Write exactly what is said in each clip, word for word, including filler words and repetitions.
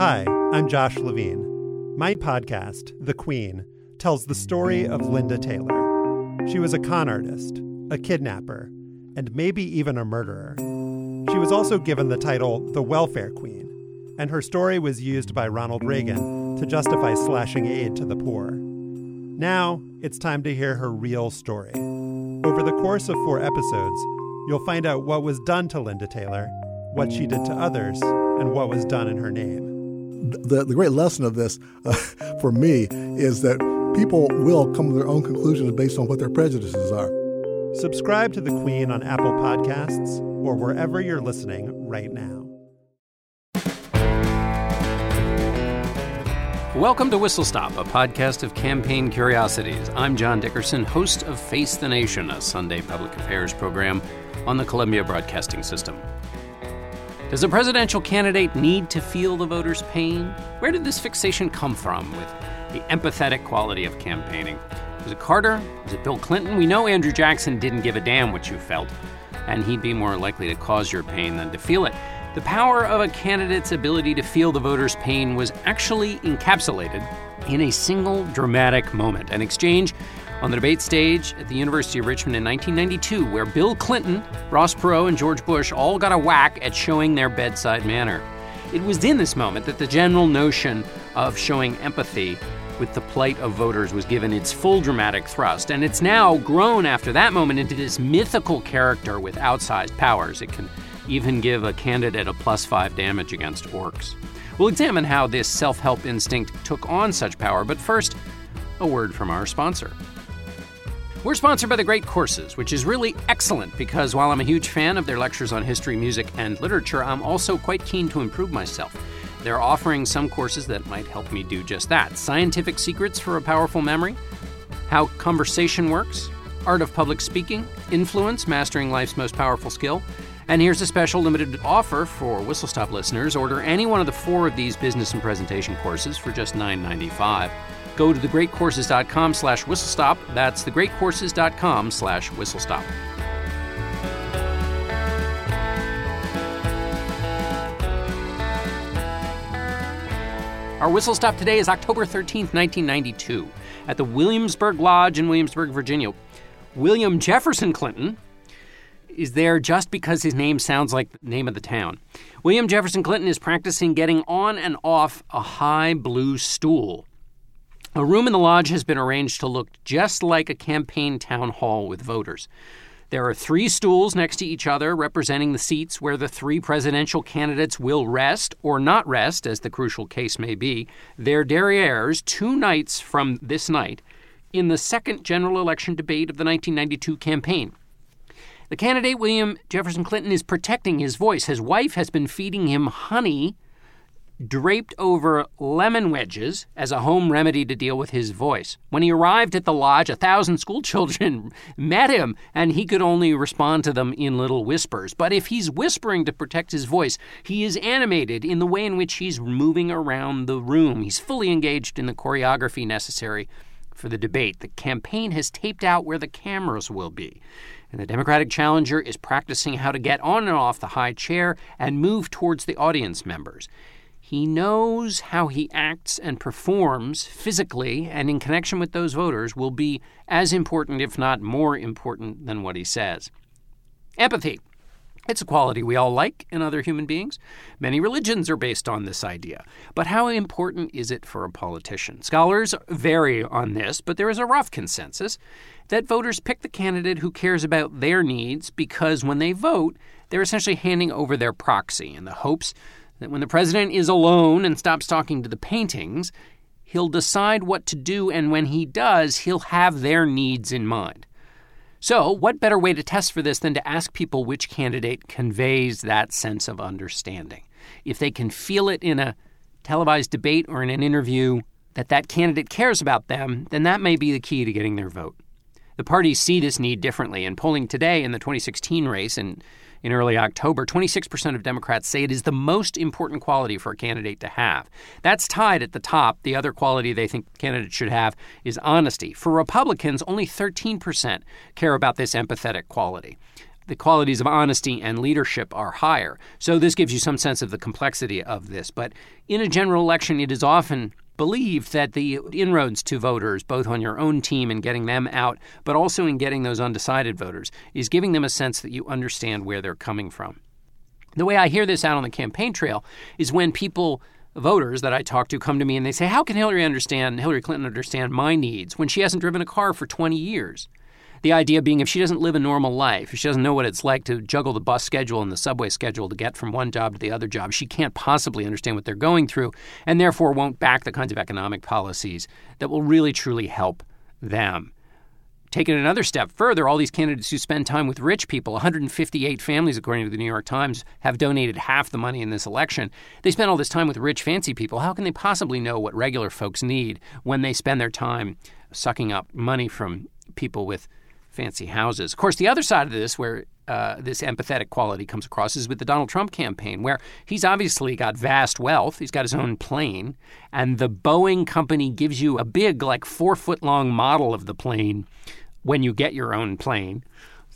Hi, I'm Josh Levine. My podcast, The Queen, tells the story of Linda Taylor. She was a con artist, a kidnapper, and maybe even a murderer. She was also given the title the Welfare Queen, and her story was used by Ronald Reagan to justify slashing aid to the poor. Now, it's time to hear her real story. Over the course of four episodes, you'll find out what was done to Linda Taylor, what she did to others, and what was done in her name. The, the great lesson of this, uh, for me, is that people will come to their own conclusions based on what their prejudices are. Subscribe to The Queen on Apple Podcasts or wherever you're listening right now. Welcome to Whistle Stop, a podcast of campaign curiosities. I'm John Dickerson, host of Face the Nation, a Sunday public affairs program on the Columbia Broadcasting System. Does a presidential candidate need to feel the voters' pain? Where did this fixation come from with the empathetic quality of campaigning? Was it Carter? Was it Bill Clinton? We know Andrew Jackson didn't give a damn what you felt, and he'd be more likely to cause your pain than to feel it. The power of a candidate's ability to feel the voters' pain was actually encapsulated in a single dramatic moment, an exchange on the debate stage at the University of Richmond in nineteen ninety-two, where Bill Clinton, Ross Perot, and George Bush all got a whack at showing their bedside manner. It was in this moment that the general notion of showing empathy with the plight of voters was given its full dramatic thrust, and it's now grown after that moment into this mythical character with outsized powers. It can even give a candidate a plus five damage against orcs. We'll examine how this self-help instinct took on such power, but first, a word from our sponsor. We're sponsored by The Great Courses, which is really excellent because while I'm a huge fan of their lectures on history, music, and literature, I'm also quite keen to improve myself. They're offering some courses that might help me do just that. Scientific Secrets for a Powerful Memory, How Conversation Works, Art of Public Speaking, Influence, Mastering Life's Most Powerful Skill. And here's a special limited offer for Whistle Stop listeners. Order any one of the four of these business and presentation courses for just nine dollars and ninety-five cents. Go to thegreatcourses.com slash whistlestop. That's thegreatcourses.com slash whistlestop. Our Whistle Stop today is October thirteenth, nineteen ninety-two, at the Williamsburg Lodge in Williamsburg, Virginia. William Jefferson Clinton is there just because his name sounds like the name of the town. William Jefferson Clinton is practicing getting on and off a high blue stool. A room in the lodge has been arranged to look just like a campaign town hall with voters. There are three stools next to each other representing the seats where the three presidential candidates will rest or not rest, as the crucial case may be, their derrieres two nights from this night in the second general election debate of the nineteen ninety-two campaign. The candidate, William Jefferson Clinton, is protecting his voice. His wife has been feeding him honey draped over lemon wedges as a home remedy to deal with his voice. When he arrived at the lodge, a thousand school children met him, and he could only respond to them in little whispers. But if he's whispering to protect his voice, he is animated in the way in which he's moving around the room. He's fully engaged in the choreography necessary for the debate. The campaign has taped out where the cameras will be, and the Democratic challenger is practicing how to get on and off the high chair and move towards the audience members. He knows how he acts and performs physically and in connection with those voters will be as important, if not more important, than what he says. Empathy. It's a quality we all like in other human beings. Many religions are based on this idea. But how important is it for a politician? Scholars vary on this, but there is a rough consensus that voters pick the candidate who cares about their needs because when they vote, they're essentially handing over their proxy in the hopes that when the president is alone and stops talking to the paintings, he'll decide what to do, and when he does, he'll have their needs in mind. So, what better way to test for this than to ask people which candidate conveys that sense of understanding? If they can feel it in a televised debate or in an interview that that candidate cares about them, then that may be the key to getting their vote. The parties see this need differently. In polling today in the twenty sixteen race and in early October, twenty-six percent of Democrats say it is the most important quality for a candidate to have. That's tied at the top. The other quality they think candidates should have is honesty. For Republicans, only thirteen percent care about this empathetic quality. the qualities of honesty and leadership are higher. So this gives you some sense of the complexity of this. But in a general election, it is often believed that the inroads to voters, both on your own team and getting them out, but also in getting those undecided voters, is giving them a sense that you understand where they're coming from. The way I hear this out on the campaign trail is when people, voters that I talk to, come to me and they say, how can Hillary understand, Hillary Clinton understand my needs when she hasn't driven a car for twenty years? The idea being if she doesn't live a normal life, if she doesn't know what it's like to juggle the bus schedule and the subway schedule to get from one job to the other job, she can't possibly understand what they're going through and therefore won't back the kinds of economic policies that will really truly help them. Taking another step further, all these candidates who spend time with rich people, one hundred fifty-eight families, according to the New York Times, have donated half the money in this election. They spend all this time with rich, fancy people. How can they possibly know what regular folks need when they spend their time sucking up money from people with fancy houses? Of course, the other side of this, where uh, this empathetic quality comes across, is with the Donald Trump campaign, where he's obviously got vast wealth. He's got his own plane, and the Boeing company gives you a big, like four-foot-long model of the plane when you get your own plane.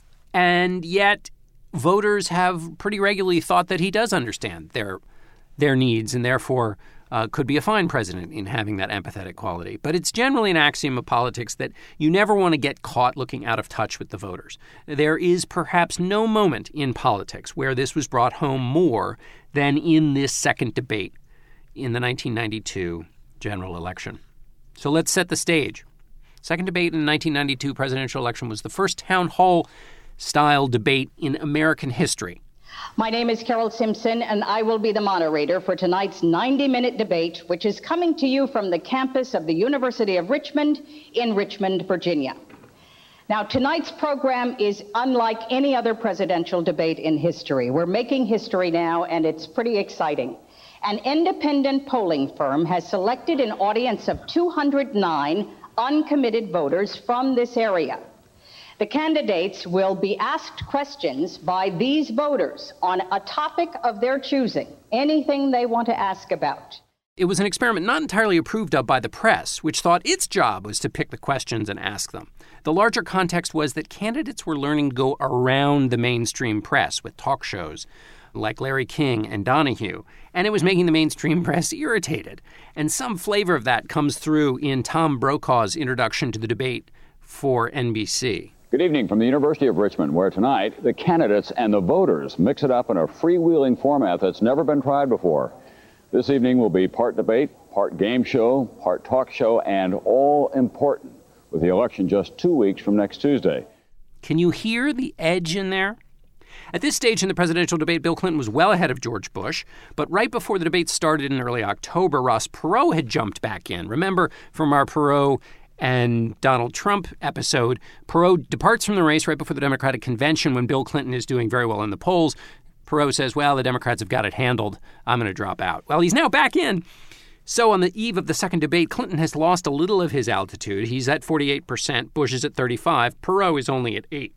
And yet voters have pretty regularly thought that he does understand their their needs and therefore uh, could be a fine president in having that empathetic quality. But it's generally an axiom of politics that you never want to get caught looking out of touch with the voters. There is perhaps no moment in politics where this was brought home more than in this second debate in the nineteen ninety-two general election. So let's set the stage. Second debate in the nineteen ninety-two presidential election was the first town hall-style debate in American history. My name is Carol Simpson, and I will be the moderator for tonight's ninety-minute debate, which is coming to you from the campus of the University of Richmond in Richmond, Virginia. Now, tonight's program is unlike any other presidential debate in history. We're making history now, and it's pretty exciting. An independent polling firm has selected an audience of two hundred nine uncommitted voters from this area. The candidates will be asked questions by these voters on a topic of their choosing, anything they want to ask about. It was an experiment not entirely approved of by the press, which thought its job was to pick the questions and ask them. The larger context was that candidates were learning to go around the mainstream press with talk shows like Larry King and Donahue, and it was making the mainstream press irritated. And some flavor of that comes through in Tom Brokaw's introduction to the debate for N B C. Good evening from the University of Richmond, where tonight the candidates and the voters mix it up in a freewheeling format that's never been tried before. This evening will be part debate, part game show, part talk show, and all important, with the election just two weeks from next Tuesday. Can you hear the edge in there? At this stage in the presidential debate, Bill Clinton was well ahead of George Bush, but right before the debate started in early October, Ross Perot had jumped back in. Remember from our Perot and Donald Trump episode, Perot departs from the race right before the Democratic convention when Bill Clinton is doing very well in the polls. Perot says, well, the Democrats have got it handled. I'm going to drop out. Well, he's now back in. So on the eve of the second debate, Clinton has lost a little of his altitude. He's at forty-eight percent. Bush is at thirty-five. Perot is only at eight.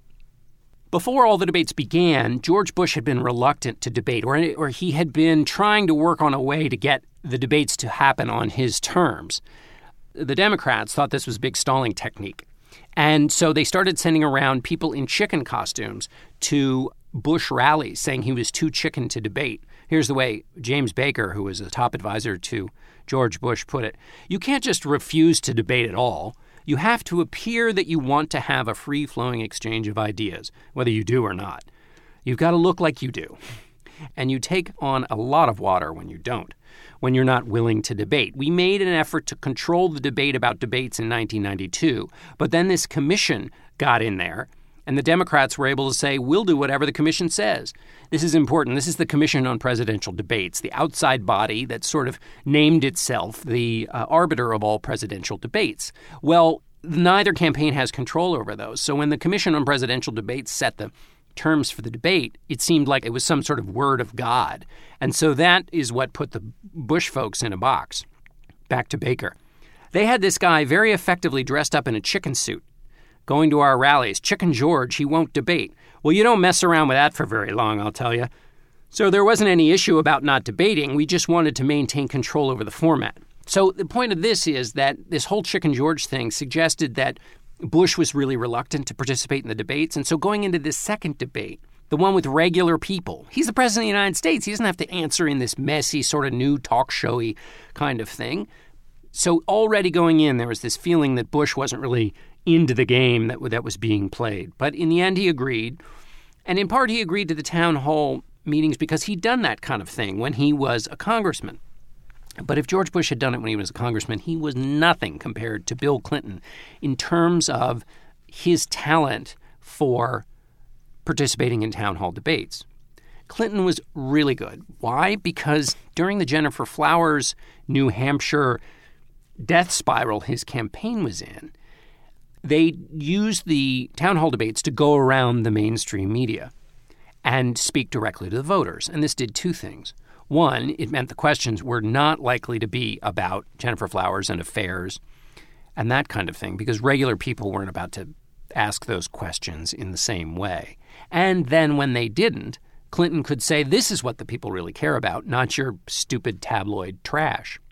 Before all the debates began, George Bush had been reluctant to debate, or, or he had been trying to work on a way to get the debates to happen on his terms. The Democrats thought this was a big stalling technique. And so they started sending around people in chicken costumes to Bush rallies, saying he was too chicken to debate. Here's the way James Baker, who was a top advisor to George Bush, put it. You can't just refuse to debate at all. You have to appear that you want to have a free-flowing exchange of ideas, whether you do or not. You've got to look like you do. And you take on a lot of water when you don't, when you're not willing to debate. We made an effort to control the debate about debates in nineteen ninety-two, but then this commission got in there, and the Democrats were able to say, we'll do whatever the commission says. This is important. This is the Commission on Presidential Debates, the outside body that sort of named itself the uh, arbiter of all presidential debates. Well, neither campaign has control over those. So when the Commission on Presidential Debates set the terms for the debate, it seemed like it was some sort of word of God. And so that is what put the Bush folks in a box. Back to Baker. They had this guy very effectively dressed up in a chicken suit, going to our rallies. Chicken George, he won't debate. Well, you don't mess around with that for very long, I'll tell you. So there wasn't any issue about not debating. We just wanted to maintain control over the format. So the point of this is that this whole Chicken George thing suggested that Bush was really reluctant to participate in the debates. And so going into this second debate, the one with regular people. He's the president of the United States. He doesn't have to answer in this messy, sort of new talk showy kind of thing. So already going in, there was this feeling that Bush wasn't really into the game that, that was being played. But in the end, he agreed. And in part, he agreed to the town hall meetings because he'd done that kind of thing when he was a congressman. But if George Bush had done it when he was a congressman, he was nothing compared to Bill Clinton in terms of his talent for participating in town hall debates. Clinton was really good. Why? Because during the Gennifer Flowers, New Hampshire death spiral his campaign was in, they used the town hall debates to go around the mainstream media and speak directly to the voters. And this did two things. One, it meant the questions were not likely to be about Gennifer Flowers and affairs and that kind of thing, because regular people weren't about to ask those questions in the same way. And then when they didn't, Clinton could say, this is what the people really care about, not your stupid tabloid trash.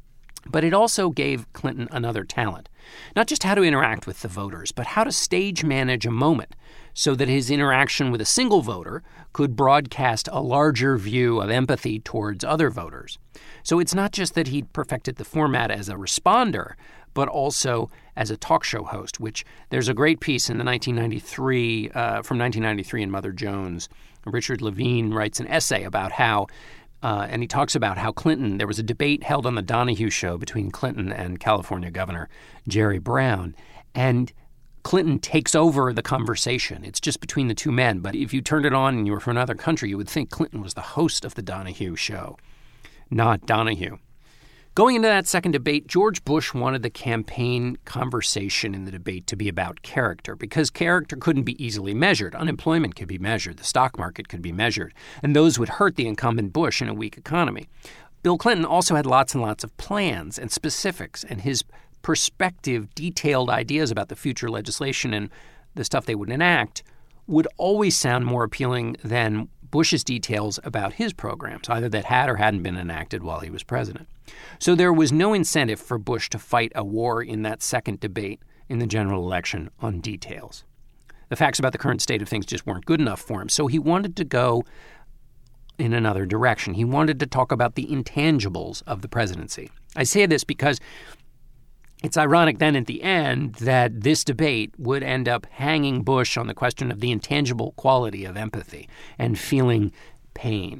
But it also gave Clinton another talent, not just how to interact with the voters, but how to stage manage a moment so that his interaction with a single voter could broadcast a larger view of empathy towards other voters. So it's not just that he'd perfected the format as a responder, but also as a talk show host, which there's a great piece in the nineteen ninety-three, uh, from nineteen ninety-three in Mother Jones. Richard Levine writes an essay about how Uh, and he talks about how Clinton, there was a debate held on the Donahue Show between Clinton and California Governor Jerry Brown. And Clinton takes over the conversation. It's just between the two men. But if you turned it on and you were from another country, you would think Clinton was the host of the Donahue Show, not Donahue. Going into that second debate, George Bush wanted the campaign conversation in the debate to be about character, because character couldn't be easily measured. Unemployment could be measured. The stock market could be measured. And those would hurt the incumbent Bush in a weak economy. Bill Clinton also had lots and lots of plans and specifics, and his perspective, detailed ideas about the future legislation and the stuff they would enact would always sound more appealing than Bush's details about his programs, either that had or hadn't been enacted while he was president. So there was no incentive for Bush to fight a war in that second debate in the general election on details. The facts about the current state of things just weren't good enough for him, so he wanted to go in another direction. He wanted to talk about the intangibles of the presidency. I say this because it's ironic then at the end that this debate would end up hanging Bush on the question of the intangible quality of empathy and feeling pain.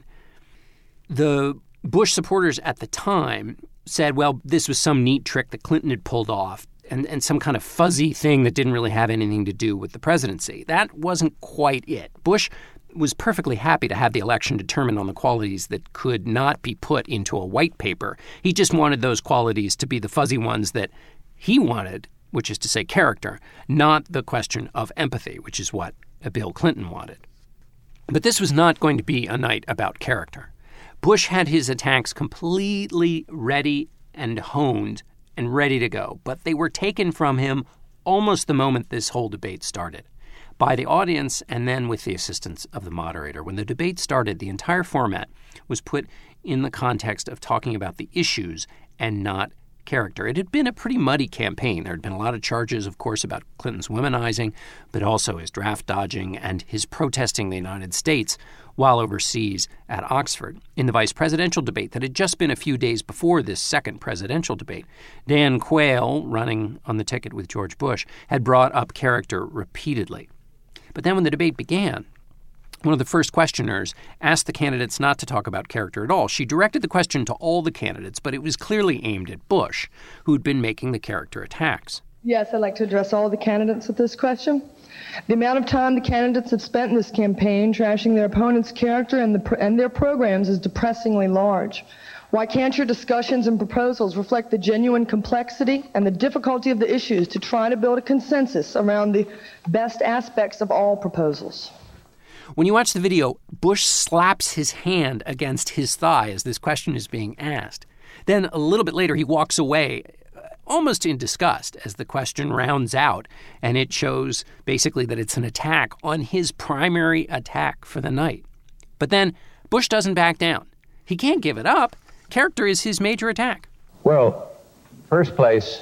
The Bush supporters at the time said, well, this was some neat trick that Clinton had pulled off and, and some kind of fuzzy thing that didn't really have anything to do with the presidency. That wasn't quite it. Bush was perfectly happy to have the election determined on the qualities that could not be put into a white paper. He just wanted those qualities to be the fuzzy ones that he wanted, which is to say character, not the question of empathy, which is what Bill Clinton wanted. But this was not going to be a night about character. Bush had his attacks completely ready and honed and ready to go, but they were taken from him almost the moment this whole debate started, by the audience and then with the assistance of the moderator. When the debate started, the entire format was put in the context of talking about the issues and not character. It had been a pretty muddy campaign. There had been a lot of charges, of course, about Clinton's womanizing, but also his draft dodging and his protesting the United States while overseas at Oxford. In the vice presidential debate that had just been a few days before this second presidential debate, Dan Quayle, running on the ticket with George Bush, had brought up character repeatedly. But then when the debate began, one of the first questioners asked the candidates not to talk about character at all. She directed the question to all the candidates, but it was clearly aimed at Bush, who'd been making the character attacks. Yes, I'd like to address all the candidates with this question. The amount of time the candidates have spent in this campaign trashing their opponent's character and, the, and their programs is depressingly large. Why can't your discussions and proposals reflect the genuine complexity and the difficulty of the issues to try to build a consensus around the best aspects of all proposals? When you watch the video, Bush slaps his hand against his thigh as this question is being asked. Then a little bit later, he walks away almost in disgust as the question rounds out, and it shows basically that it's an attack on his primary attack for the night. But then Bush doesn't back down. He can't give it up. Character is his major attack. Well, first place,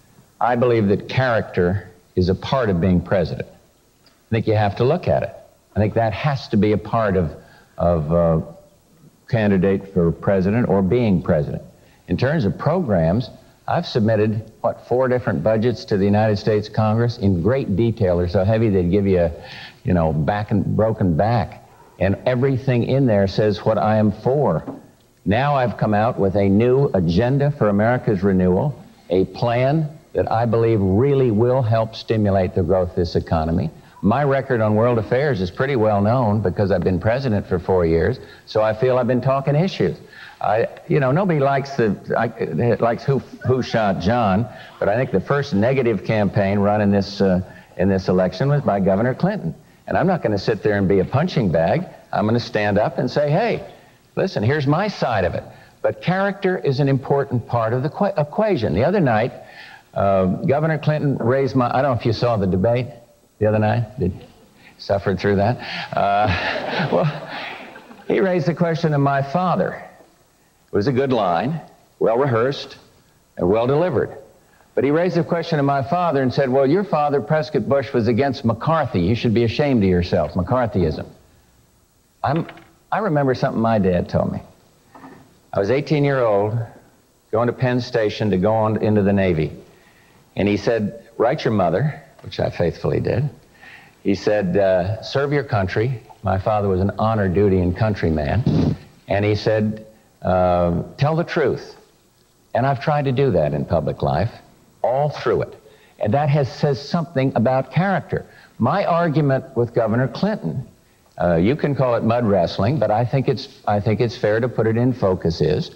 I believe that character is a part of being president. I think you have to look at it. I think that has to be a part of, of uh, candidate for president or being president. In terms of programs, I've submitted, what, four different budgets to the United States Congress in great detail. They're so heavy they'd give you a, you know, back and broken back. And everything in there says what I am for. Now I've come out with a new agenda for America's renewal, a plan that I believe really will help stimulate the growth of this economy. My record on world affairs is pretty well known because I've been president for four years, so I feel I've been talking issues. I, you know, nobody likes the I, likes who who shot John, but I think the first negative campaign run in this uh, in this election was by Governor Clinton. And I'm not going to sit there and be a punching bag. I'm going to stand up and say, hey, listen, here's my side of it. But character is an important part of the qu- equation. The other night, uh, Governor Clinton raised my. I don't know if you saw the debate the other night. Did suffered through that? Uh, well, he raised the question of my father. It was a good line, well rehearsed, and well delivered. But he raised the question of my father and said, well, your father, Prescott Bush, was against McCarthy. You should be ashamed of yourself, McCarthyism. I'm, I remember something my dad told me. I was eighteen years old, going to Penn Station to go on into the Navy. And he said, write your mother, which I faithfully did. He said, uh, serve your country. My father was an honor, duty, and country man. And he said, uh, tell the truth. And I've tried to do that in public life, all through it. And that has says something about character. My argument with Governor Clinton, uh, you can call it mud wrestling, but I think it's I think it's fair to put it in focus, is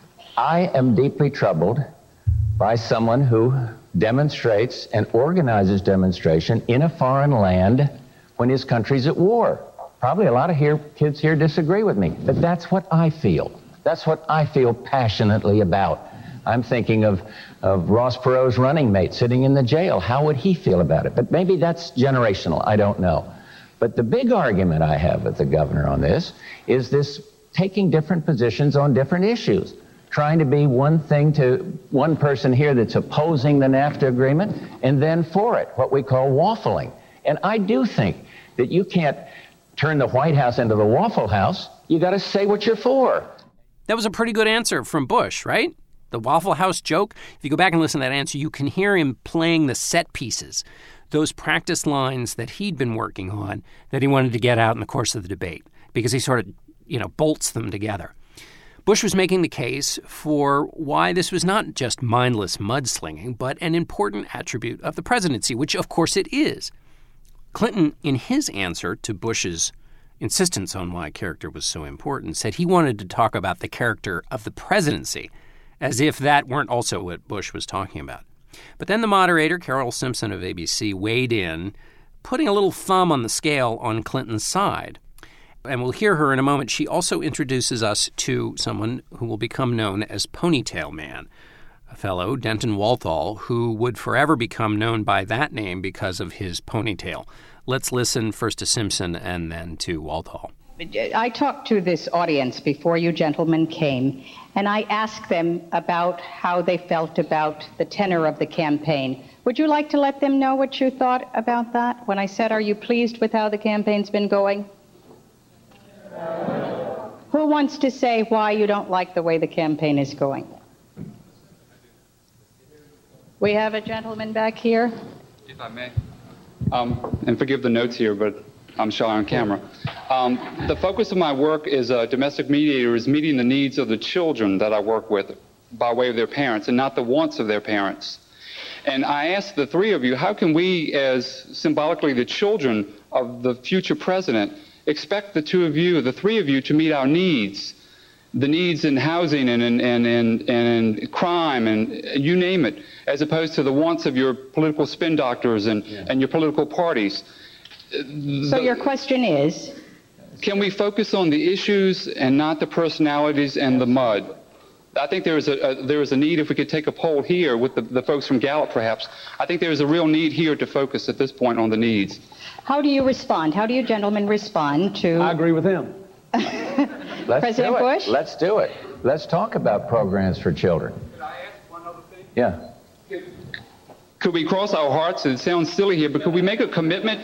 I am deeply troubled by someone who demonstrates and organizes demonstration in a foreign land when his country's at war. Probably a lot of here, kids here disagree with me, but that's what I feel. That's what I feel passionately about. I'm thinking of, of Ross Perot's running mate sitting in the jail. How would he feel about it? But maybe that's generational. I don't know. But the big argument I have with the governor on this is this taking different positions on different issues, trying to be one thing to one person here that's opposing the NAFTA agreement and then for it, what we call waffling. And I do think that you can't turn the White House into the Waffle House. You got to say what you're for. That was a pretty good answer from Bush, right? The Waffle House joke. If you go back and listen to that answer, you can hear him playing the set pieces, those practice lines that he'd been working on that he wanted to get out in the course of the debate, because he sort of, you know, bolts them together. Bush was making the case for why this was not just mindless mudslinging, but an important attribute of the presidency, which of course it is. Clinton, in his answer to Bush's insistence on why character was so important, said he wanted to talk about the character of the presidency, as if that weren't also what Bush was talking about. But then the moderator, Carol Simpson of A B C, weighed in, putting a little thumb on the scale on Clinton's side. And we'll hear her in a moment. She also introduces us to someone who will become known as Ponytail Man, a fellow, Denton Walthall, who would forever become known by that name because of his ponytail. Let's listen first to Simpson and then to Walthall. I talked to this audience before you gentlemen came, and I asked them about how they felt about the tenor of the campaign. Would you like to let them know what you thought about that? When I said, are you pleased with how the campaign's been going? Who wants to say why you don't like the way the campaign is going? We have a gentleman back here. If I may. Um, and forgive the notes here, but I'm shy on camera. Um, the focus of my work as a domestic mediator is meeting the needs of the children that I work with by way of their parents and not the wants of their parents. And I asked the three of you, how can we, as symbolically the children of the future president, expect the two of you, the three of you, to meet our needs, the needs in housing and in, and, and, and in crime and you name it, as opposed to the wants of your political spin doctors and, yeah. and your political parties. So the, your question is? Can we focus on the issues and not the personalities and the mud? I think there is a, a, there is a need, if we could take a poll here with the, the folks from Gallup perhaps, I think there is a real need here to focus at this point on the needs. How do you respond? How do you gentlemen respond to... I agree with him. Let's President do it. Bush? Let's do it. Let's talk about programs for children. Could I ask one other thing? Yeah. Could we cross our hearts? It sounds silly here, but could we make a commitment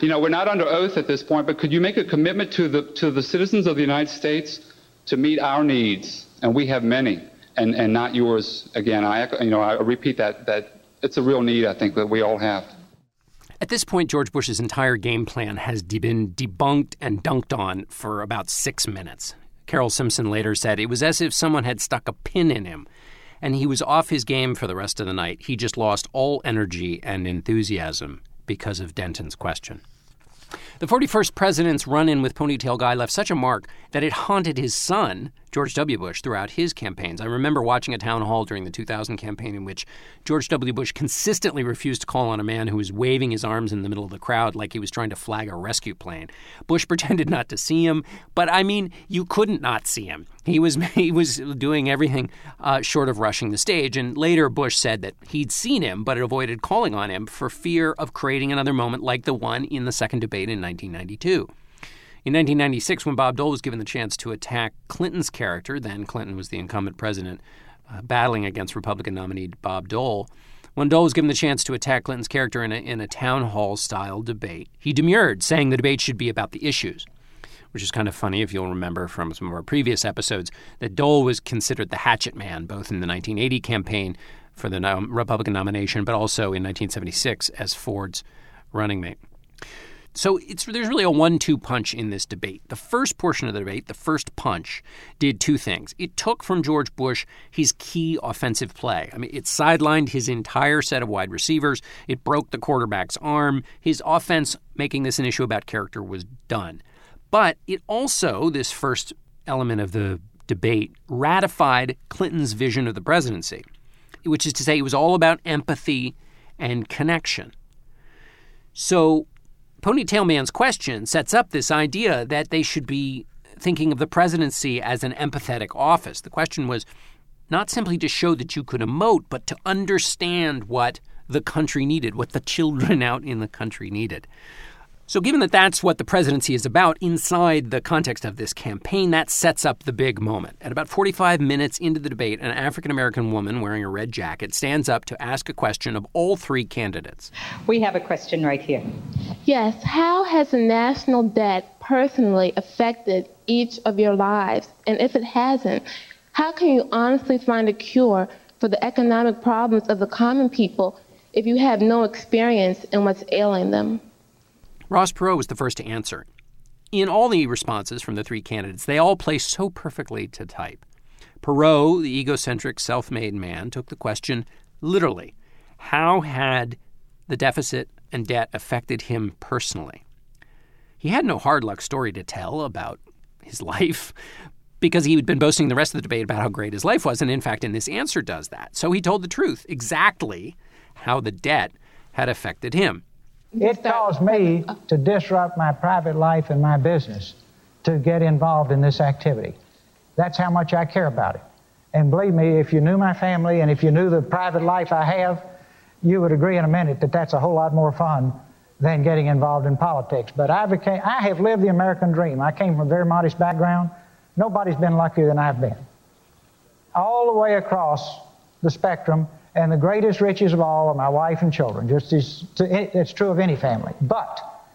you know, we're not under oath at this point, but could you make a commitment to the to the citizens of the United States to meet our needs? And we have many, and, and not yours. Again, I you know I repeat that that it's a real need, I think, that we all have. At this point, George Bush's entire game plan has de- been debunked and dunked on for about six minutes. Carol Simpson later said it was as if someone had stuck a pin in him, and he was off his game for the rest of the night. He just lost all energy and enthusiasm because of Denton's question. The forty-first president's run-in with Ponytail Guy left such a mark that it haunted his son, George W. Bush, throughout his campaigns. I remember watching a town hall during the two thousand campaign in which George W. Bush consistently refused to call on a man who was waving his arms in the middle of the crowd like he was trying to flag a rescue plane. Bush pretended not to see him, but I mean, you couldn't not see him. He was he was doing everything uh, short of rushing the stage, and later Bush said that he'd seen him but avoided calling on him for fear of creating another moment like the one in the second debate in nineteen ninety-two. In nineteen ninety-six, when Bob Dole was given the chance to attack Clinton's character, then Clinton was the incumbent president, uh, battling against Republican nominee Bob Dole. When Dole was given the chance to attack Clinton's character in a, in a town hall-style debate, he demurred, saying the debate should be about the issues, which is kind of funny if you'll remember from some of our previous episodes that Dole was considered the hatchet man, both in the nineteen eighty campaign for the no- Republican nomination, but also in nineteen seventy-six as Ford's running mate. So it's there's really a one two punch in this debate. The first portion of the debate, the first punch, did two things. It took from George Bush his key offensive play. I mean, it sidelined his entire set of wide receivers. It broke the quarterback's arm. His offense, making this an issue about character, was done. But it also, this first element of the debate, ratified Clinton's vision of the presidency, which is to say it was all about empathy and connection. So Ponytail Man's question sets up this idea that they should be thinking of the presidency as an empathetic office. The question was not simply to show that you could emote, but to understand what the country needed, what the children out in the country needed. So given that that's what the presidency is about inside the context of this campaign, that sets up the big moment. At about forty-five minutes into the debate, an African-American woman wearing a red jacket stands up to ask a question of all three candidates. We have a question right here. Yes, how has the national debt personally affected each of your lives? And if it hasn't, how can you honestly find a cure for the economic problems of the common people if you have no experience in what's ailing them? Ross Perot was the first to answer. In all the responses from the three candidates, they all play so perfectly to type. Perot, the egocentric, self-made man, took the question literally. How had the deficit and debt affected him personally? He had no hard luck story to tell about his life because he had been boasting the rest of the debate about how great his life was, and in fact, in this answer does that. So he told the truth, exactly how the debt had affected him. It caused me to disrupt my private life and my business to get involved in this activity. That's how much I care about it. And believe me, if you knew my family and if you knew the private life I have, you would agree in a minute that that's a whole lot more fun than getting involved in politics. But I became, I have lived the American dream. I came from a very modest background. Nobody's been luckier than I've been. All the way across the spectrum. And the greatest riches of all are my wife and children. Just as it's true of any family. But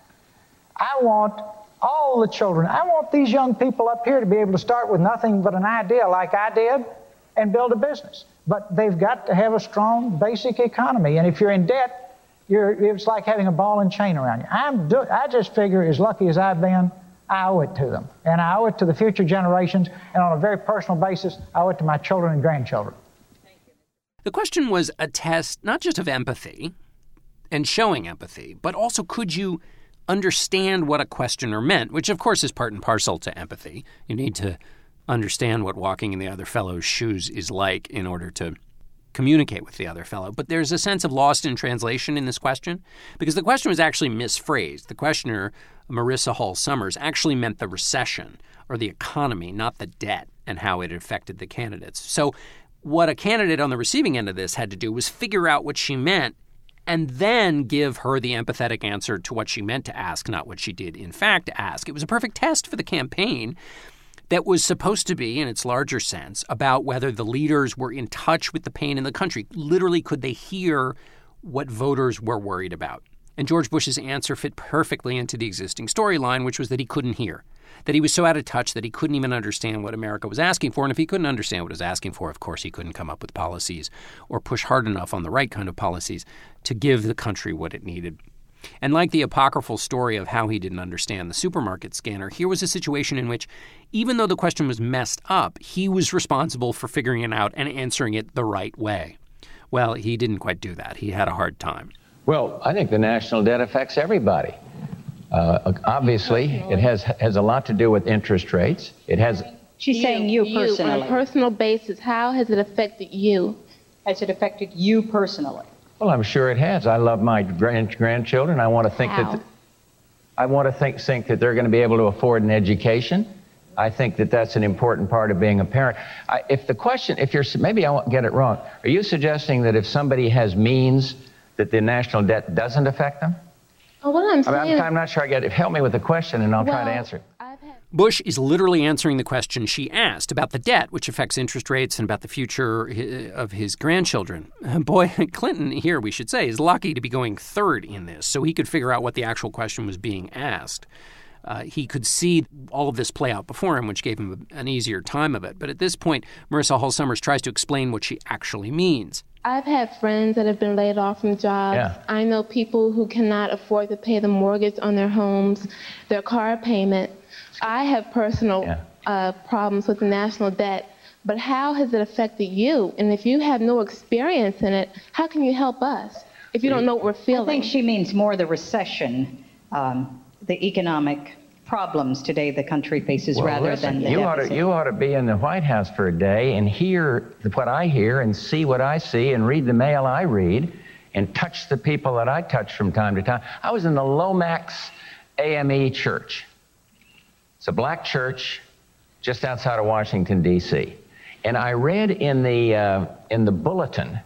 I want all the children, I want these young people up here to be able to start with nothing but an idea like I did and build a business. But they've got to have a strong basic economy. And if you're in debt, you're, it's like having a ball and chain around you. I'm do, I just figure as lucky as I've been, I owe it to them. And I owe it to the future generations. And on a very personal basis, I owe it to my children and grandchildren. The question was a test not just of empathy and showing empathy, but also could you understand what a questioner meant, which of course is part and parcel to empathy. You need to understand what walking in the other fellow's shoes is like in order to communicate with the other fellow. But there's a sense of lost in translation in this question because the question was actually misphrased. The questioner, Marissa Hall Summers, actually meant the recession or the economy, not the debt and how it affected the candidates. So what a candidate on the receiving end of this had to do was figure out what she meant and then give her the empathetic answer to what she meant to ask, not what she did in fact ask. It was a perfect test for the campaign that was supposed to be, in its larger sense, about whether the leaders were in touch with the pain in the country. Literally, could they hear what voters were worried about? And George Bush's answer fit perfectly into the existing storyline, which was that he couldn't hear, that he was so out of touch that he couldn't even understand what America was asking for. And if he couldn't understand what it was asking for, of course, he couldn't come up with policies or push hard enough on the right kind of policies to give the country what it needed. And like the apocryphal story of how he didn't understand the supermarket scanner, here was a situation in which, even though the question was messed up, he was responsible for figuring it out and answering it the right way. Well, he didn't quite do that. He had a hard time. Well, I think the national debt affects everybody. Uh, obviously, it has has a lot to do with interest rates. It has. She's you, saying you, you personally. On a personal basis, how has it affected you? Has it affected you personally? Well, I'm sure it has. I love my grand, grandchildren. I want to think how? that I want to think think that they're going to be able to afford an education. I think that that's an important part of being a parent. I, if the question, if you're maybe I won't get it wrong, are you suggesting that if somebody has means, that the national debt doesn't affect them? Oh, what I'm saying. I mean, I'm, I'm not sure I get it. Help me with the question, and I'll well, try to answer it. Bush is literally answering the question she asked about the debt, which affects interest rates, and about the future of his grandchildren. Boy, Clinton, here we should say, is lucky to be going third in this, so he could figure out what the actual question was being asked. Uh, he could see all of this play out before him, which gave him an easier time of it. But at this point, Marissa Hall Summers tries to explain what she actually means. I've had friends that have been laid off from jobs. Yeah. I know people who cannot afford to pay the mortgage on their homes, their car payment. I have personal yeah. uh, problems with the national debt, but how has it affected you? And if you have no experience in it, how can you help us if you don't know what we're feeling? I think she means more the recession, um, the economic problems today the country faces, well, rather listen, than the you deficit. ought to, you ought to be in the White House for a day and hear what I hear and see what I see and read the mail I read and touch the people that I touch from time to time. I was in the Lomax A M E church. It's a black church just outside of Washington, D C And I read in the, uh, in the bulletin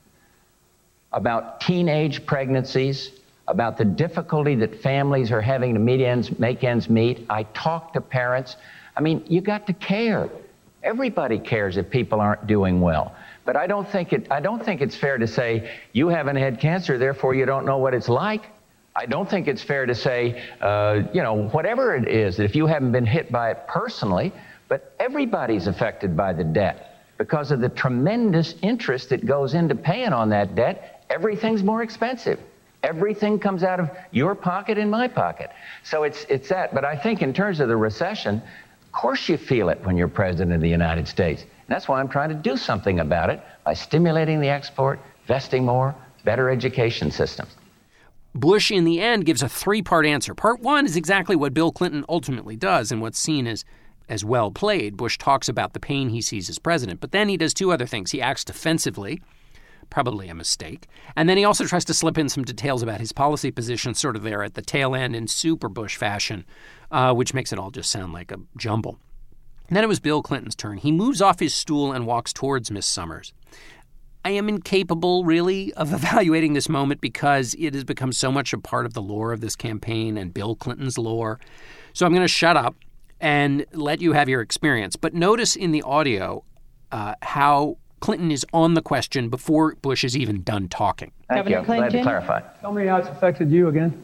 about teenage pregnancies, about the difficulty that families are having to meet ends, make ends meet. I talked to parents. I mean, you got to care. Everybody cares if people aren't doing well. But I don't think it, I don't think it's fair to say, you haven't had cancer, therefore you don't know what it's like. I don't think it's fair to say, uh, you know, whatever it is, that if you haven't been hit by it personally, but everybody's affected by the debt because of the tremendous interest that goes into paying on that debt. Everything's more expensive. Everything comes out of your pocket and my pocket. So it's it's that. But I think in terms of the recession, of course you feel it when you're president of the United States. And that's why I'm trying to do something about it by stimulating the export, investing more, better education systems. Bush, in the end, gives a three-part answer. Part one is exactly what Bill Clinton ultimately does and what's seen as, as well played. Bush talks about the pain he sees as president. But then he does two other things. He acts defensively, probably a mistake. And then he also tries to slip in some details about his policy position sort of there at the tail end in super Bush fashion, uh, which makes it all just sound like a jumble. And then it was Bill Clinton's turn. He moves off his stool and walks towards Miss Summers. I am incapable, really, of evaluating this moment because it has become so much a part of the lore of this campaign and Bill Clinton's lore. So I'm going to shut up and let you have your experience. But notice in the audio uh, how Clinton is on the question before Bush is even done talking. Thank you. I'm glad to clarify. Tell me how it's affected you again.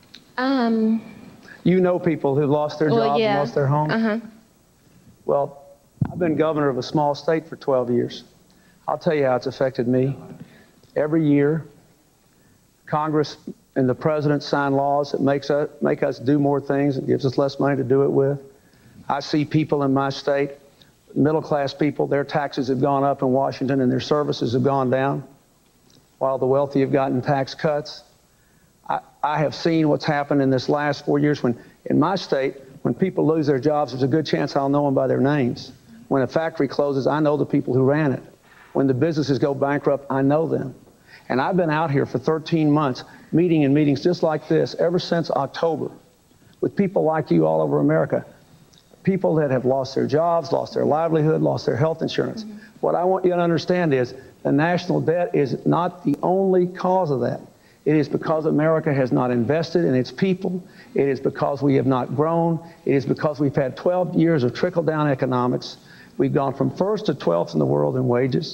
Um. You know people who lost their well, jobs yeah. and lost their homes? Uh-huh. Well, I've been governor of a small state for twelve years. I'll tell you how it's affected me. Every year, Congress and the president sign laws that makes us, make us do more things and gives us less money to do it with. I see people in my state, middle-class people, their taxes have gone up in Washington and their services have gone down, while the wealthy have gotten tax cuts. I, I have seen what's happened in this last four years when, in my state, when people lose their jobs, there's a good chance I'll know them by their names. When a factory closes, I know the people who ran it. When the businesses go bankrupt, I know them. And I've been out here for thirteen months, meeting in meetings just like this, ever since October, with people like you all over America. People that have lost their jobs, lost their livelihood, lost their health insurance. Mm-hmm. What I want you to understand is the national debt is not the only cause of that. It is because America has not invested in its people. It is because we have not grown. It is because we've had twelve years of trickle-down economics. We've gone from first to twelfth in the world in wages.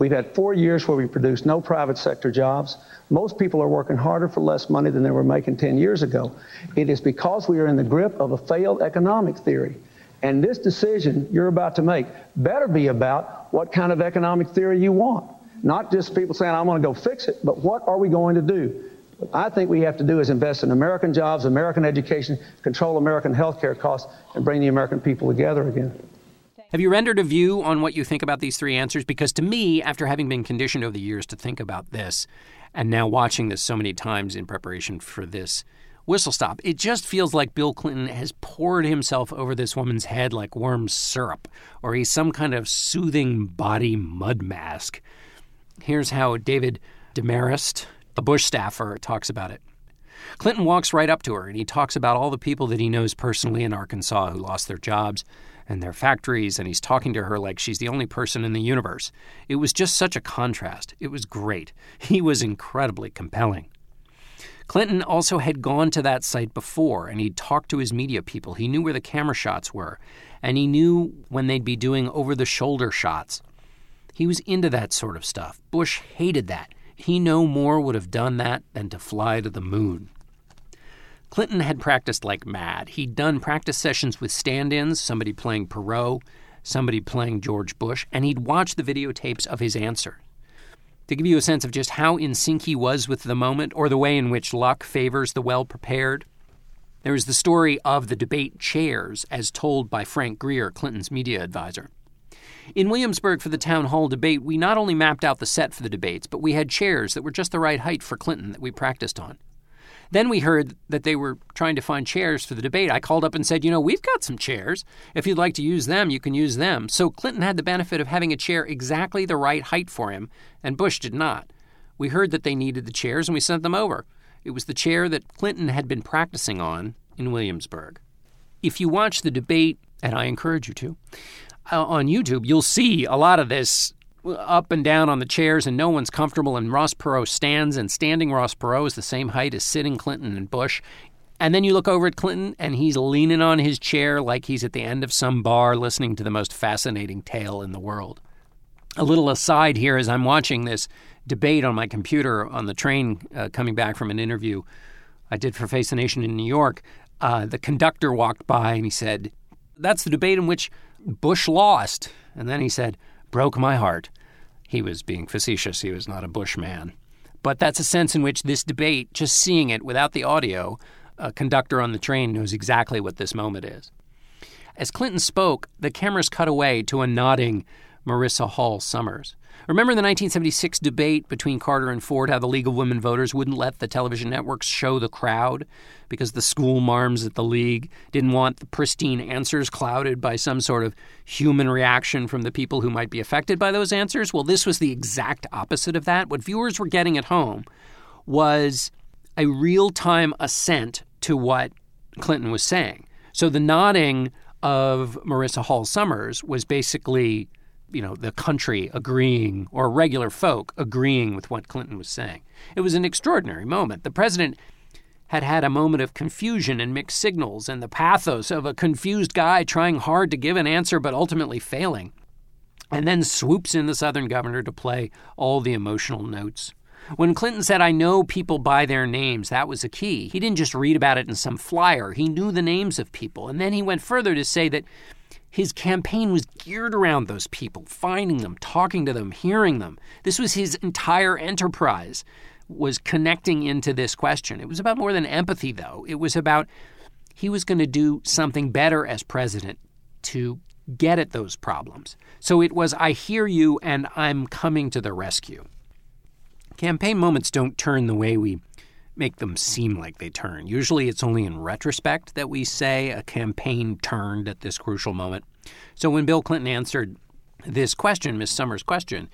We've had four years where we produced no private sector jobs. Most people are working harder for less money than they were making ten years ago. It is because we are in the grip of a failed economic theory. And this decision you're about to make better be about what kind of economic theory you want. Not just people saying, I'm going to go fix it, but what are we going to do? What I think we have to do is invest in American jobs, American education, control American health care costs, and bring the American people together again. Have you rendered a view on what you think about these three answers? Because to me, after having been conditioned over the years to think about this, and now watching this so many times in preparation for this whistle stop, it just feels like Bill Clinton has poured himself over this woman's head like worm syrup, or he's some kind of soothing body mud mask. Here's how David Demarest, a Bush staffer, talks about it. Clinton walks right up to her, and he talks about all the people that he knows personally in Arkansas who lost their jobs and their factories, and he's talking to her like she's the only person in the universe. It was just such a contrast. It was great. He was incredibly compelling. Clinton also had gone to that site before, and he'd talked to his media people. He knew where the camera shots were, and he knew when they'd be doing over-the-shoulder shots. He was into that sort of stuff. Bush hated that. He no more would have done that than to fly to the moon. Clinton had practiced like mad. He'd done practice sessions with stand-ins, somebody playing Perot, somebody playing George Bush, and he'd watched the videotapes of his answer. To give you a sense of just how in sync he was with the moment, or the way in which luck favors the well-prepared, there is the story of the debate chairs as told by Frank Greer, Clinton's media advisor. In Williamsburg for the town hall debate, we not only mapped out the set for the debates, but we had chairs that were just the right height for Clinton that we practiced on. Then we heard that they were trying to find chairs for the debate. I called up and said, you know, we've got some chairs. If you'd like to use them, you can use them. So Clinton had the benefit of having a chair exactly the right height for him, and Bush did not. We heard that they needed the chairs, and we sent them over. It was the chair that Clinton had been practicing on in Williamsburg. If you watch the debate, and I encourage you to, uh, on YouTube, you'll see a lot of this up and down on the chairs, and no one's comfortable, and Ross Perot stands, and standing Ross Perot is the same height as sitting Clinton and Bush. And then you look over at Clinton, and he's leaning on his chair like he's at the end of some bar listening to the most fascinating tale in the world. A little aside here, as I'm watching this debate on my computer on the train uh, coming back from an interview I did for Face the Nation in New York, uh, the conductor walked by and he said, "That's the debate in which Bush lost." And then he said, "Broke my heart." He was being facetious. He was not a Bush man. But that's a sense in which this debate, just seeing it without the audio, a conductor on the train knows exactly what this moment is. As Clinton spoke, the cameras cut away to a nodding Marissa Hall Summers. Remember the nineteen seventy-six debate between Carter and Ford, how the League of Women Voters wouldn't let the television networks show the crowd because the school marms at the League didn't want the pristine answers clouded by some sort of human reaction from the people who might be affected by those answers? Well, this was the exact opposite of that. What viewers were getting at home was a real-time assent to what Clinton was saying. So the nodding of Marissa Hall Summers was basically, you know, the country agreeing, or regular folk agreeing with what Clinton was saying. It was an extraordinary moment. The president had had a moment of confusion and mixed signals and the pathos of a confused guy trying hard to give an answer but ultimately failing, and then swoops in the Southern governor to play all the emotional notes. When Clinton said, "I know people by their names," that was a key. He didn't just read about it in some flyer. He knew the names of people. And then he went further to say that his campaign was geared around those people, finding them, talking to them, hearing them. This was his entire enterprise, was connecting into this question. It was about more than empathy, though. It was about he was going to do something better as president to get at those problems. So it was, I hear you and I'm coming to the rescue. Campaign moments don't turn the way we make them seem like they turn. Usually it's only in retrospect that we say a campaign turned at this crucial moment. So when Bill Clinton answered this question, Miz Summers' question,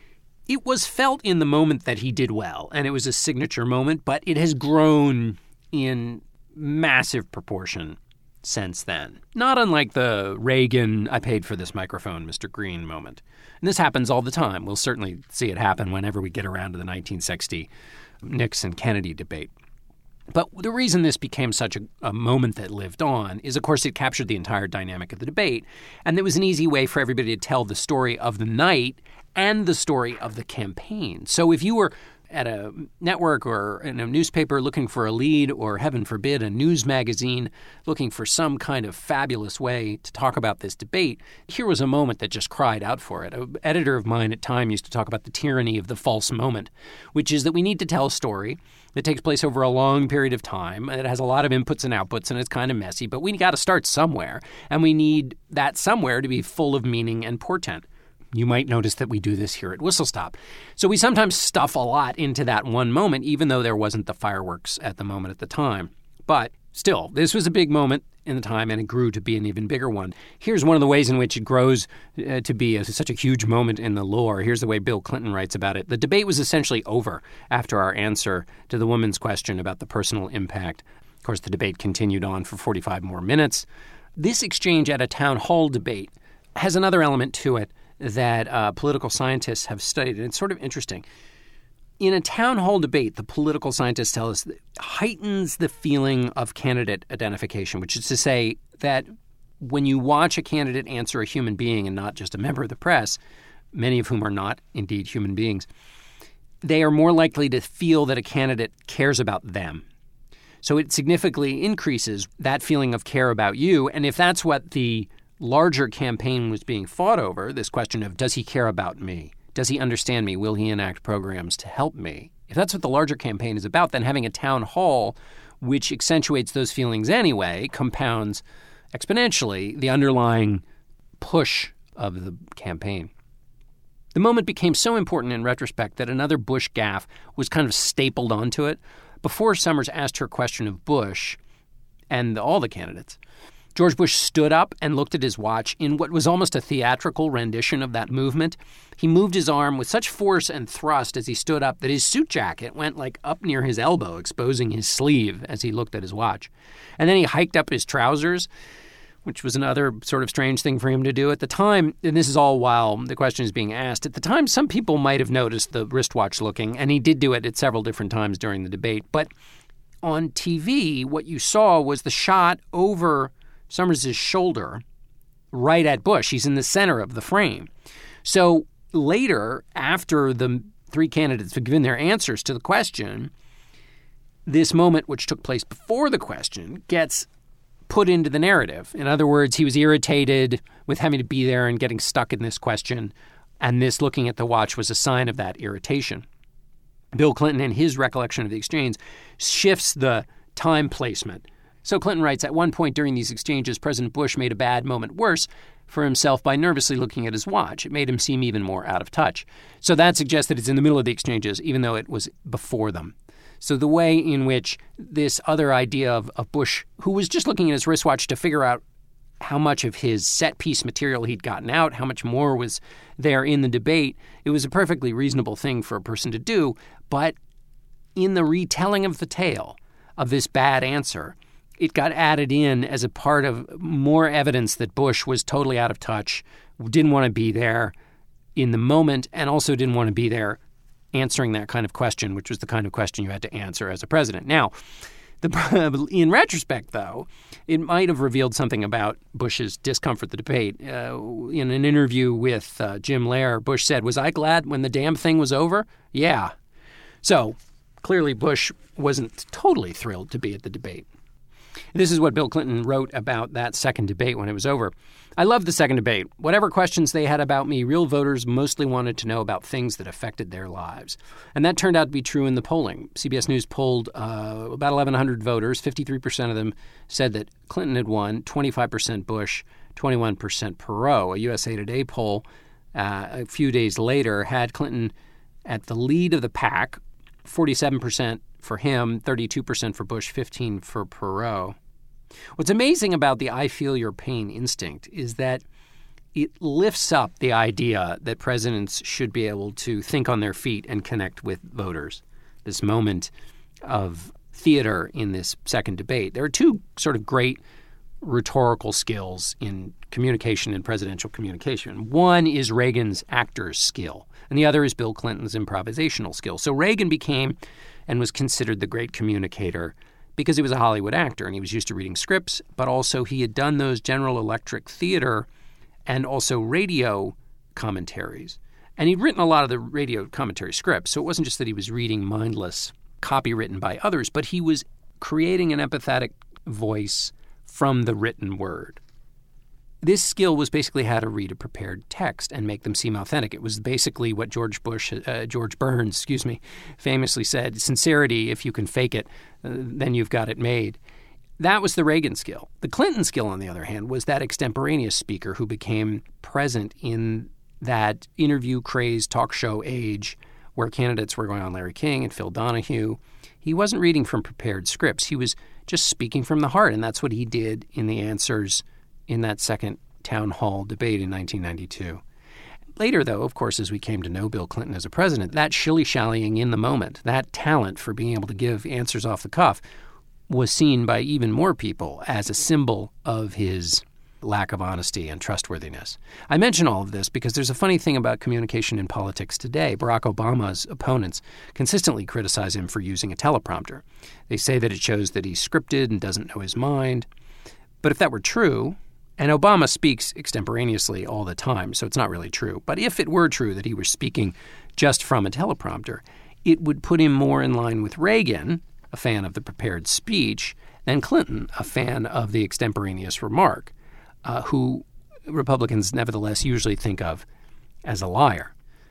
it was felt in the moment that he did well, and it was a signature moment, but it has grown in massive proportion since then. Not unlike the Reagan, "I paid for this microphone, Mister Green" moment. And this happens all the time. We'll certainly see it happen whenever we get around to the nineteen sixty Nixon-Kennedy debate. But the reason this became such a, a moment that lived on is, of course, it captured the entire dynamic of the debate, and it was an easy way for everybody to tell the story of the night and the story of the campaign. So if you were at a network or in a newspaper looking for a lead, or heaven forbid, a news magazine looking for some kind of fabulous way to talk about this debate, here was a moment that just cried out for it. An editor of mine at Time used to talk about the tyranny of the false moment, which is that we need to tell a story that takes place over a long period of time. It has a lot of inputs and outputs, and it's kind of messy, but we got to start somewhere, and we need that somewhere to be full of meaning and portent. You might notice that we do this here at Whistle Stop. So we sometimes stuff a lot into that one moment, even though there wasn't the fireworks at the moment at the time. But still, this was a big moment in the time, and it grew to be an even bigger one. Here's one of the ways in which it grows uh, to be a, such a huge moment in the lore. Here's the way Bill Clinton writes about it. The debate was essentially over after our answer to the woman's question about the personal impact. Of course, the debate continued on for forty-five more minutes. This exchange at a town hall debate has another element to it that uh, political scientists have studied, and it's sort of interesting. In a town hall debate, the political scientists tell us that it heightens the feeling of candidate identification, which is to say that when you watch a candidate answer a human being and not just a member of the press, many of whom are not indeed human beings, they are more likely to feel that a candidate cares about them. So it significantly increases that feeling of care about you, and if that's what the larger campaign was being fought over, this question of, does he care about me? Does he understand me? Will he enact programs to help me? If that's what the larger campaign is about, then having a town hall which accentuates those feelings anyway compounds exponentially the underlying push of the campaign. The moment became so important in retrospect that another Bush gaffe was kind of stapled onto it. Before Summers asked her question of Bush and all the candidates, George Bush stood up and looked at his watch in what was almost a theatrical rendition of that movement. He moved his arm with such force and thrust as he stood up that his suit jacket went like up near his elbow, exposing his sleeve as he looked at his watch. And then he hiked up his trousers, which was another sort of strange thing for him to do at the time. And this is all while the question is being asked. At the time, some people might have noticed the wristwatch looking, and he did do it at several different times during the debate. But on T V, what you saw was the shot over Summers' shoulder right at Bush. He's in the center of the frame. So later, after the three candidates had given their answers to the question, this moment, which took place before the question, gets put into the narrative. In other words, he was irritated with having to be there and getting stuck in this question, and this looking at the watch was a sign of that irritation. Bill Clinton, in his recollection of the exchange, shifts the time placement. So Clinton writes, at one point during these exchanges, President Bush made a bad moment worse for himself by nervously looking at his watch. It made him seem even more out of touch. So that suggests that it's in the middle of the exchanges, even though it was before them. So the way in which this other idea of, of Bush, who was just looking at his wristwatch to figure out how much of his set-piece material he'd gotten out, how much more was there in the debate, it was a perfectly reasonable thing for a person to do. But in the retelling of the tale of this bad answer, it got added in as a part of more evidence that Bush was totally out of touch, didn't want to be there in the moment, and also didn't want to be there answering that kind of question, which was the kind of question you had to answer as a president. Now, the, in retrospect, though, it might have revealed something about Bush's discomfort, the debate. Uh, in an interview with uh, Jim Lehrer, Bush said, "Was I glad when the damn thing was over? Yeah." So clearly Bush wasn't totally thrilled to be at the debate. This is what Bill Clinton wrote about that second debate when it was over. "I loved the second debate. Whatever questions they had about me, real voters mostly wanted to know about things that affected their lives." And that turned out to be true in the polling. C B S News polled uh, about eleven hundred voters. fifty-three percent of them said that Clinton had won, twenty-five percent Bush, twenty-one percent Perot. A U S A Today poll uh, a few days later had Clinton at the lead of the pack, forty-seven percent for him, thirty-two percent for Bush, fifteen percent for Perot. What's amazing about the I feel your pain instinct is that it lifts up the idea that presidents should be able to think on their feet and connect with voters. This moment of theater in this second debate. There are two sort of great rhetorical skills in communication and presidential communication. One is Reagan's actor's skill, and the other is Bill Clinton's improvisational skill. So Reagan became and was considered the great communicator because he was a Hollywood actor and he was used to reading scripts, but also he had done those General Electric theater and also radio commentaries. And he'd written a lot of the radio commentary scripts, so it wasn't just that he was reading mindless copy written by others, but he was creating an empathetic voice from the written word. This skill was basically how to read a prepared text and make them seem authentic. It was basically what George Bush, uh, George Burns, excuse me, famously said, sincerity, if you can fake it, uh, then you've got it made. That was the Reagan skill. The Clinton skill, on the other hand, was that extemporaneous speaker who became present in that interview-crazed talk show age where candidates were going on Larry King and Phil Donahue. He wasn't reading from prepared scripts. He was just speaking from the heart, and that's what he did in the answers in that second town hall debate in nineteen ninety-two. Later, though, of course, as we came to know Bill Clinton as a president, that shilly-shallying in the moment, that talent for being able to give answers off the cuff, was seen by even more people as a symbol of his lack of honesty and trustworthiness. I mention all of this because there's a funny thing about communication in politics today. Barack Obama's opponents consistently criticize him for using a teleprompter. They say that it shows that he's scripted and doesn't know his mind. But if that were true, and Obama speaks extemporaneously all the time, so it's not really true. But if it were true that he was speaking just from a teleprompter, it would put him more in line with Reagan, a fan of the prepared speech, than Clinton, a fan of the extemporaneous remark, uh, who Republicans nevertheless usually think of as a liar.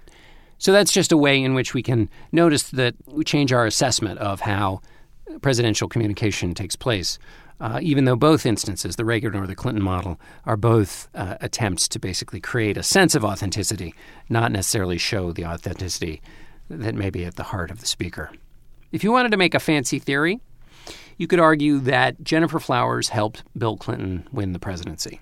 So that's just a way in which we can notice that we change our assessment of how presidential communication takes place. Uh, even though both instances, the Reagan or the Clinton model, are both uh, attempts to basically create a sense of authenticity, not necessarily show the authenticity that may be at the heart of the speaker. If you wanted to make a fancy theory, you could argue that Gennifer Flowers helped Bill Clinton win the presidency.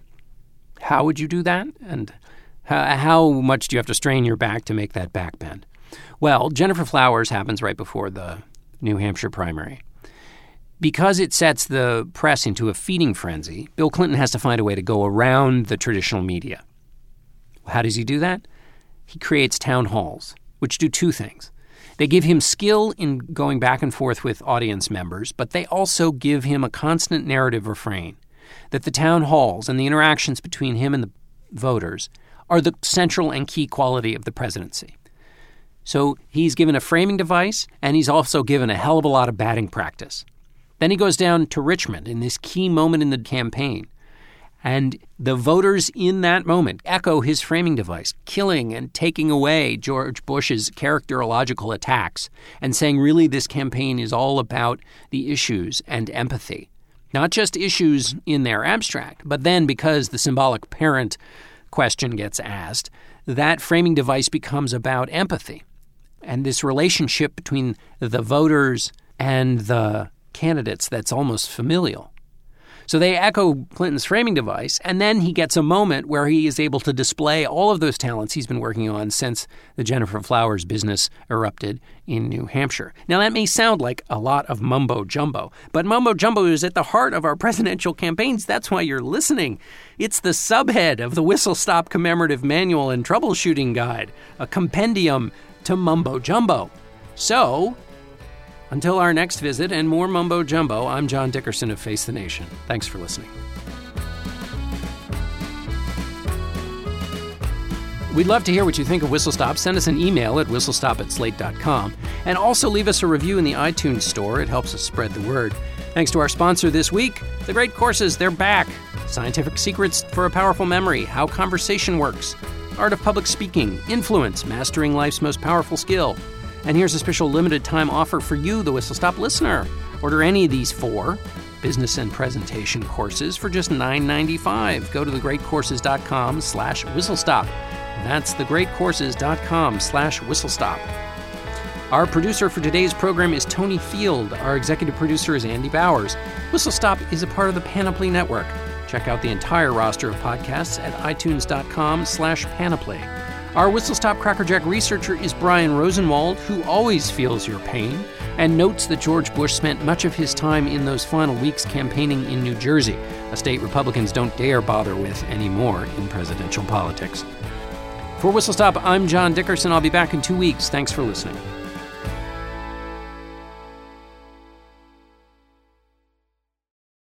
How would you do that? And how, how much do you have to strain your back to make that back bend? Well, Gennifer Flowers happens right before the New Hampshire primary. Because it sets the press into a feeding frenzy, Bill Clinton has to find a way to go around the traditional media. How does he do that? He creates town halls, which do two things. They give him skill in going back and forth with audience members, but they also give him a constant narrative refrain that the town halls and the interactions between him and the voters are the central and key quality of the presidency. So he's given a framing device, and he's also given a hell of a lot of batting practice. Then he goes down to Richmond in this key moment in the campaign. And the voters in that moment echo his framing device, killing and taking away George Bush's characterological attacks and saying, really, this campaign is all about the issues and empathy. Not just issues in their abstract, but then because the symbolic parent question gets asked, that framing device becomes about empathy. And this relationship between the voters and the candidates that's almost familial. So they echo Clinton's framing device, and then he gets a moment where he is able to display all of those talents he's been working on since the Gennifer Flowers business erupted in New Hampshire. Now, that may sound like a lot of mumbo-jumbo, but mumbo-jumbo is at the heart of our presidential campaigns. That's why you're listening. It's the subhead of the Whistle Stop Commemorative Manual and Troubleshooting Guide, a compendium to mumbo-jumbo. So, until our next visit and more mumbo-jumbo, I'm John Dickerson of Face the Nation. Thanks for listening. We'd love to hear what you think of Whistle Stop. Send us an email at whistlestop at slate dot com. And also leave us a review in the iTunes store. It helps us spread the word. Thanks to our sponsor this week, The Great Courses. They're back. Scientific Secrets for a Powerful Memory, How Conversation Works, Art of Public Speaking, Influence, Mastering Life's Most Powerful Skill. And here's a special limited-time offer for you, the Whistle Stop listener. Order any of these four business and presentation courses for just nine ninety-five. Go to thegreatcourses.com slash whistlestop. That's thegreatcourses.com slash whistlestop. Our producer for today's program is Tony Field. Our executive producer is Andy Bowers. Whistle Stop is a part of the Panoply Network. Check out the entire roster of podcasts at itunes.com slash panoply. Our Whistle Stop Crackerjack researcher is Brian Rosenwald, who always feels your pain and notes that George Bush spent much of his time in those final weeks campaigning in New Jersey, a state Republicans don't dare bother with anymore in presidential politics. For Whistle Stop, I'm John Dickerson. I'll be back in two weeks. Thanks for listening.